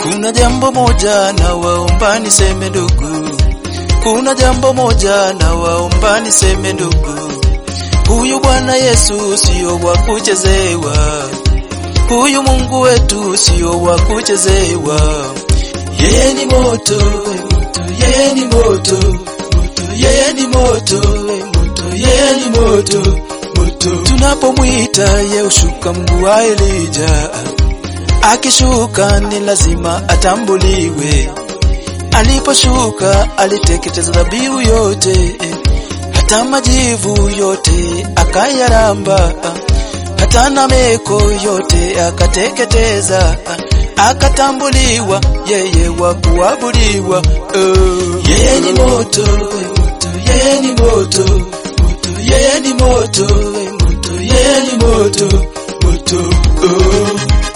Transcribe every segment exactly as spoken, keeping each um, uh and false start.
Kuna jambo moja na waomba niseme ndugu, kuna jambo moja na waomba niseme ndugu. Huyu Bwana Yesu sio wa kuchezewa, huyu Mungu wetu sio wa kuchezewa. Yeye ni moto, moto, yeye ni moto, moto, yeye ni moto, moto, yeye ni moto, moto. Tunapomwita yeye hushuka, Mungu wa Elijah. Akishuka ni lazima atambuliwe. Aliposhuka aliteketeza dhabihu yote, hata majivu yote akayaramba, hata na meko yote akateketeza. Akatambuliwa yeye wa kuabudiwa. Oh, yeye ni moto, moto, yeye ni moto, moto, yeye ni moto, moto, yeye ni moto, moto. Oh.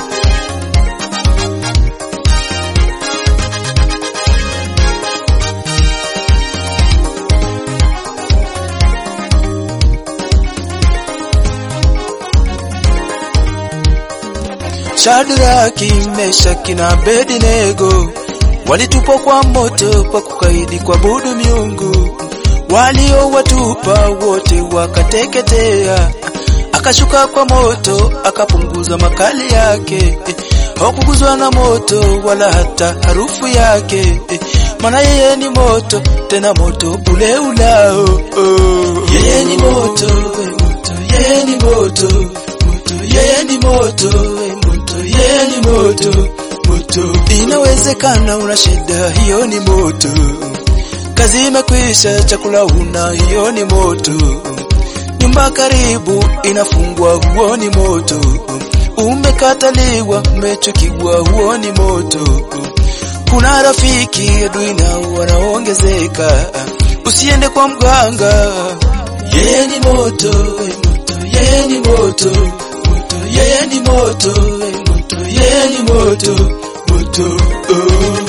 Shadraki, Meshaki na Abednego walitupwa kwa moto kwa kukaidi kuabudu miungu. Waliowatupa wote wakateketea. Akashuka kwa moto akapunguza makali yake, hakuguzwa na moto wala hata harufu yake. Maana yeye ni moto, tena moto ule ulao. Oh, yeye ni moto, moto, yeye ni moto, moto, yeye ni moto, moto, yeye ni moto, moto. Inawezekana una shida, hiyo ni moto. Kazi imekwisha, chakula huna, hiyo ni moto. Nyumba karibu inafungwa, huo ni moto. Umekataliwa, umechukiwa, huo ni moto. Kuna rafiki adui nao wanaongezeka, usiende kwa mganga. Yeye ni moto, moto, yeye ni moto, moto, yeye ni moto, moto, yeye ni moto, moto. Oh.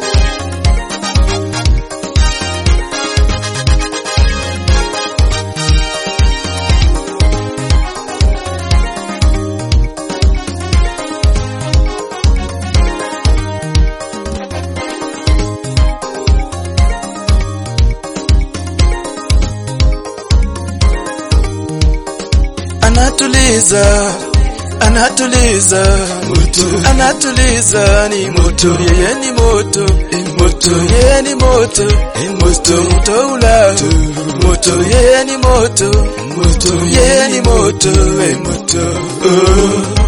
Anatuliza, anatuliza, moto, anatuliza, ni moto, yeye ni moto, moto, yeye ni moto, moto, moto ula, moto, yeye ni moto, moto, yeye ni moto, moto. Oh.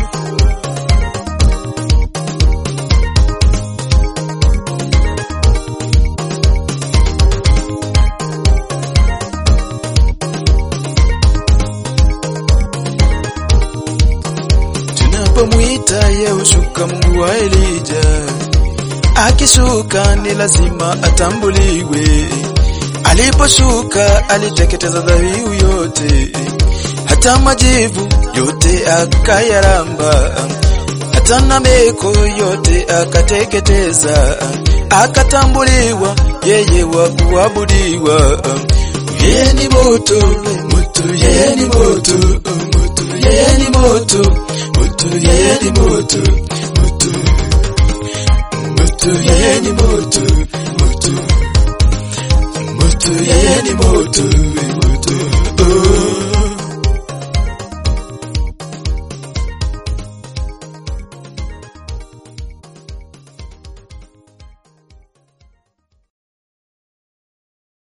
Tunapomwita yeye hushuka, Mungu wa Elijah. Akishuka ni lazima atambuliwe. Aliposhuka aliteketeza dhabihu yote, hata majivu yote akayaramba, hata na meko yote akateketeza. Akatambuliwa yeye wa kuabudiwa. Yeye ni moto, moto, yeye ni moto, moto, yeye ni moto, moto, yeye ni moto, moto, moto, yeye ni moto, moto, moto, yeye ni moto.